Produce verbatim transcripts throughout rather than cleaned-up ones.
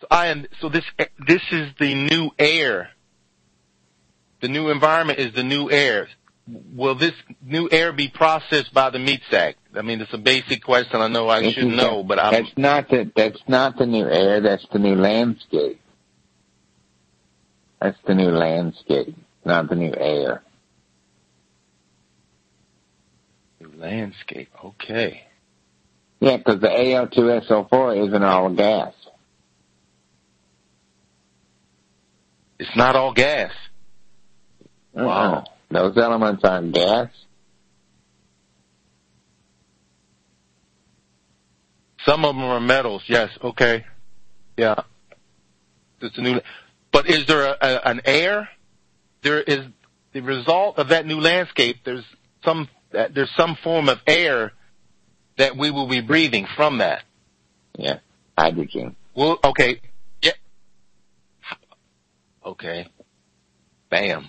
So I am. So this this is the new air. The new environment is the new air. Will this new air be processed by the meat sack? I mean, it's a basic question. I know I this should know, the, but I'm, that's not the that's not the new air. That's the new landscape. That's the new landscape, not the new air. New landscape. Okay. Yeah, because the A L two S O four isn't all gas. It's not all gas. Uh-uh. Wow. Those elements aren't gas. Some of them are metals. Yes. Okay. Yeah. It's a new. But is there a, a, an air? There is the result of that new landscape. There's some. Uh, there's some form of air that we will be breathing from that. Yeah. Hydrogen. Well. Okay. Yeah. Okay. Bam.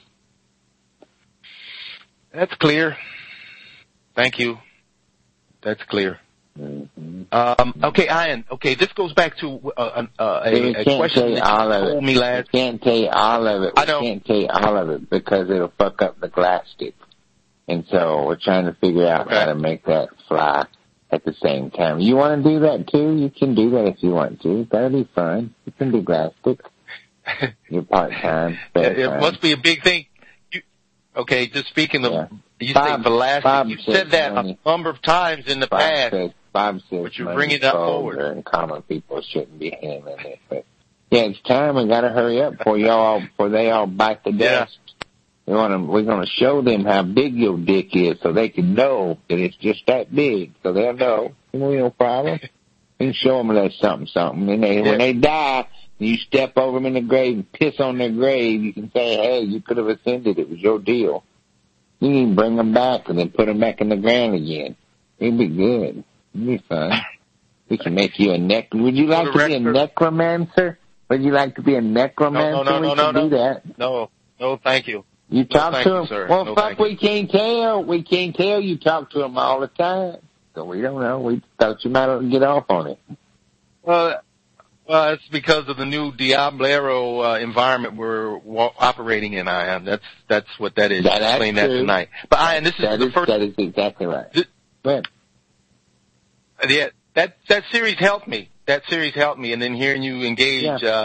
That's clear. Thank you. That's clear. Mm-hmm. Um, okay, Ian. Okay, this goes back to uh, uh, a, a question that you told me last. We can't tell you all of it. We I know. can't tell you all of it because it'll fuck up the glass stick. And so we're trying to figure out Okay. how to make that fly at the same time. You want to do that too? You can do that if you want to. That'll be fun. You can do glass stick. You're part-time. It, it time. must be a big thing. You, okay, just speaking of, Yeah. you Bob, say Velasquez, Bob you said said that money. a number of times in the Bob past. says, Bob says But you money's bring it up vulgar forward. and common people shouldn't be handling it. But yeah, it's time. We got to hurry up before y'all, before they all bite the Yeah. dust. We want to, we're going to show them how big your dick is so they can know that it's just that big. So they'll know. No problem. We can show them that something, something. And they, Yeah. when they die, you step over them in the grave and piss on their grave. You can say, hey, you could have ascended. It was your deal. You can bring them back and then put them back in the ground again. It'd be good. It'd be fun. We can make you a nec. Would you like to be a necromancer? Would you like to be a necromancer? No, no, no, we no, can no, do no. that. No, no, thank you. You talk no, thank to you, him. Sir. Well, no, fuck, we can't tell. We can't tell. You talk to him all the time. So we don't know. We thought you might get off on it. Well, well, it's because of the new Diablero uh, environment we're wa- operating in, Ian. That's that's what that is. That, Explain that true. tonight. But Ian, this is that the is, first. That is exactly right. This, Go ahead. Yeah, that that series helped me. That series helped me, and then hearing you engage Yeah. uh,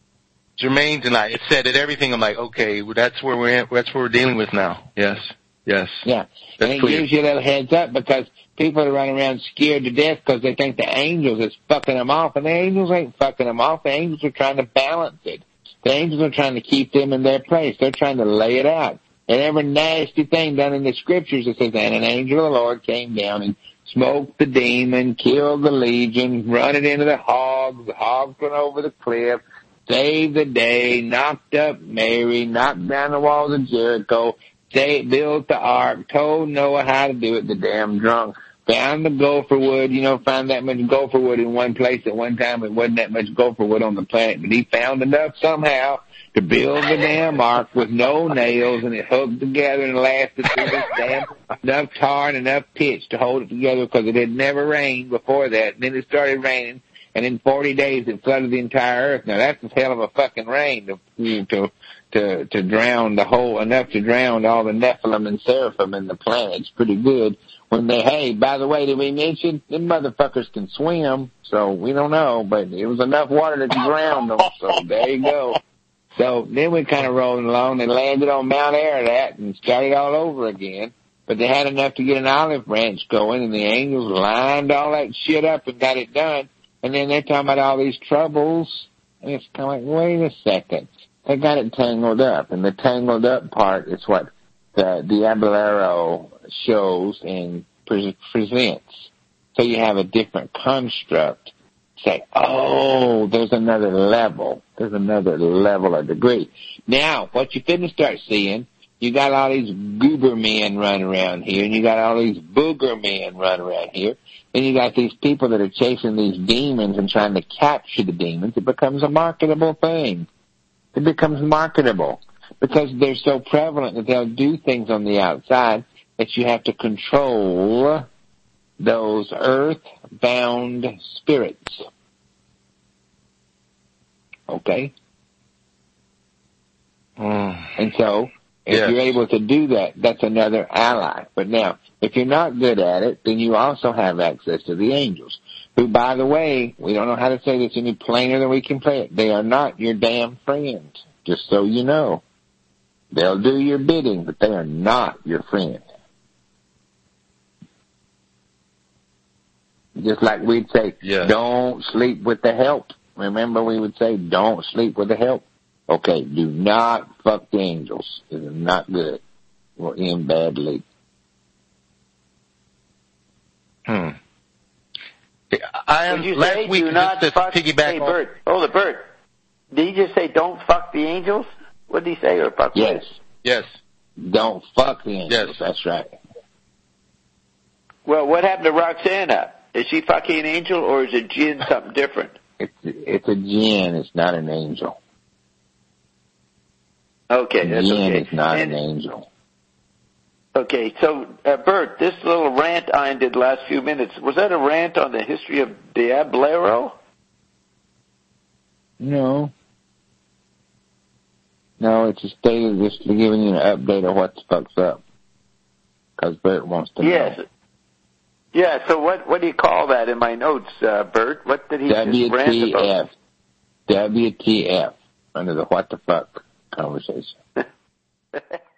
Jermaine tonight, it said it everything. I'm like, okay, well, that's where we're that's what we're dealing with now. Yes, yes. Yeah. That's and it clear. gives you a little heads up because people are running around scared to death because they think the angels is fucking them off, and the angels ain't fucking them off. The angels are trying to balance it. The angels are trying to keep them in their place. They're trying to lay it out. And every nasty thing done in the scriptures that says, and an angel of the Lord came down and smoked the demon, killed the legion, run it into the hogs, the hogs went over the cliff, saved the day, knocked up Mary, knocked down the walls of Jericho, they built the ark, told Noah how to do it, the damn drunk, found the gopher wood, you know, found that much gopher wood in one place at one time. It wasn't that much gopher wood on the planet, but he found enough somehow to build the damn ark with no nails, and it hooked together and lasted through this damn enough tar and enough pitch to hold it together because it had never rained before that. And then it started raining, and in forty days it flooded the entire earth. Now that's a hell of a fucking rain to to to to drown the whole, enough to drown all the Nephilim and Seraphim in the planet. It's pretty good. When they, hey, by the way, did we mention them motherfuckers can swim? So we don't know, but it was enough water to drown them. So there you go. So then we kind of rolled along. They landed on Mount Ararat and started all over again. But they had enough to get an olive branch going, and the angels lined all that shit up and got it done. And then they're talking about all these troubles, and it's kind of like, wait a second. They got it tangled up, and the tangled up part is what the Diablero shows and pre- presents. So you have a different construct. Say, oh, there's another level. There's another level or degree. Now, what you finna start seeing, you got all these goober men running around here, and you got all these booger men running around here, and you got these people that are chasing these demons and trying to capture the demons. It becomes a marketable thing. It becomes marketable because they're so prevalent that they'll do things on the outside that you have to control those earth-bound spirits. okay? Mm. And so, if Yes. you're able to do that, that's another ally. But now, if you're not good at it, then you also have access to the angels, who, by the way, we don't know how to say this any plainer than we can play it. They are not your damn friends, just so you know. They'll do your bidding, but they are not your friend. Just like we'd say, Yes. don't sleep with the help. Remember we would say, don't sleep with the help. Okay, do not fuck the angels. It is not good. We'll end badly. Hmm. I am, Did you last say week, do not just to fuck, piggyback hey, on- Bert, hold it, Bert. Did he just say don't fuck the angels? What did he say, or fuck Yes. what? Yes. Don't fuck the angels. Yes. That's right. Well, what happened to Roxana? Is she fucking an angel, or is it jinn something different? It's, it's a jinn. It's not an angel. Okay, that's Jinn okay. is not And- an angel. Okay, so, uh, Bert, this little rant I did last few minutes, was that a rant on the history of Diablero? No. No, it's a stated just giving you an update of what the fuck's up. Because Bert wants to Yes. know. Yeah, so what what do you call that in my notes, uh, Bert? What did he W just rant T about? F. W T F. Under the what the fuck conversation.